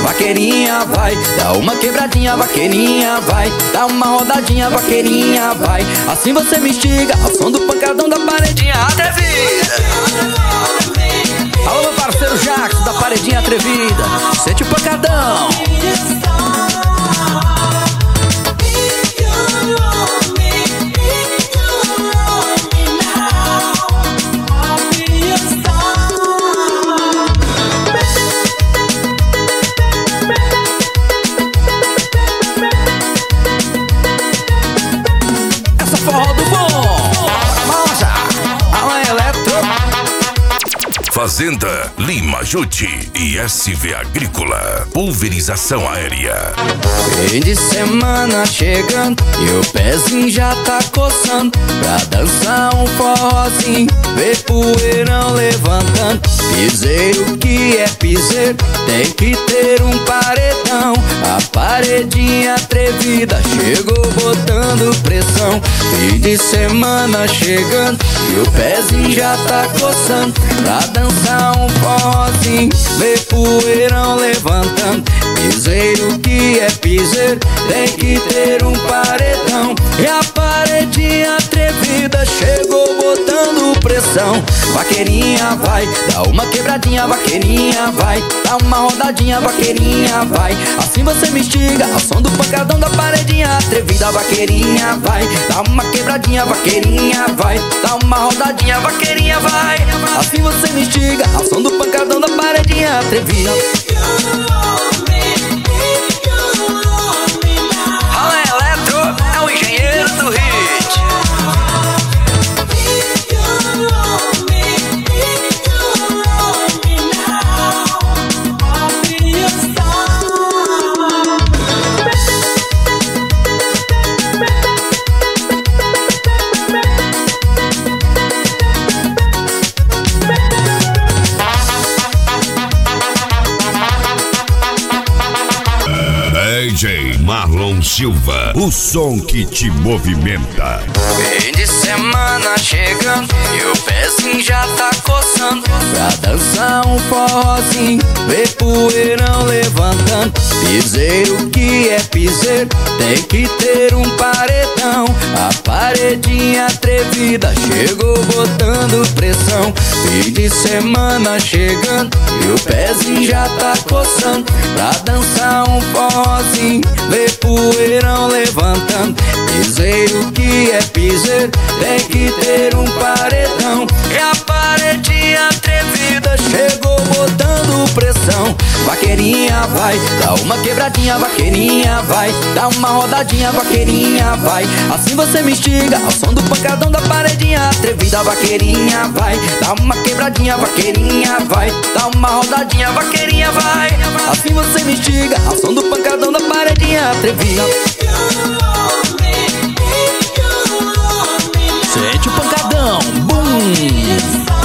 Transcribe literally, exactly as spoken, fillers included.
vaqueirinha vai. Dá uma quebradinha, vaqueirinha vai. Dá uma rodadinha, vaqueirinha vai. Assim você me instiga ao som do pancadão da paredinha atrevida. Alô, meu parceiro Jackson da paredinha atrevida, sente o pancadão. Essa forró do bom. Nossa, a Eletro. Fazenda Lima Jute e S V Agrícola. Pulverização aérea. Fim de semana chegando e o pezinho já tá coçando pra dançar um forrozinho, ver poeirão levantando. Piseiro que é piseiro tem que ter um paredão. A paredinha atrevida chegou botando pressão. Fim de semana chegando e o pezinho já tá coçando pra dançar um forrozinho, ver poeirão levantando. Piseiro que é piseiro tem que ter um paredão. E a paredinha atrevida chegou botando pressão. Vaqueirinha vai, dá uma quebradinha, vaqueirinha vai. Dá uma rodadinha, vaqueirinha vai. Assim você me instiga ao som do pancadão da paredinha atrevida. Vaqueirinha vai, dá uma quebradinha, vaqueirinha vai. Dá uma rodadinha, vaqueirinha vai. Assim você me instiga ao som do pancadão da paredinha atrevida. Alô, Eletro, é o engenheiro do hit. D J Marlon Silva, o som que te movimenta. Fim de semana chegando e o pezinho já tá coçando pra dançar um forrozinho, ver poeirão levantando. Piseiro que é piseiro tem que ter um paredão. A paredinha atrevida chegou botando pressão. Fim de semana chegando e o pezinho já tá coçando pra dançar um forrozinho, ver poeirão levantando. Piseiro que é piseiro tem que ter um paredão. E a paredinha atrevida chegou botando pressão. Vaqueirinha vai, dá uma quebradinha, vaqueirinha vai. Dá uma rodadinha, vaqueirinha vai. Assim você me instiga ao som do pancadão da paredinha atrevida. Vaqueirinha vai, dá uma quebradinha, vaqueirinha vai. Dá uma rodadinha, vaqueirinha vai. Assim você me instiga ao som do pancadão da paredinha atrevida. Sente o pancadão, bum!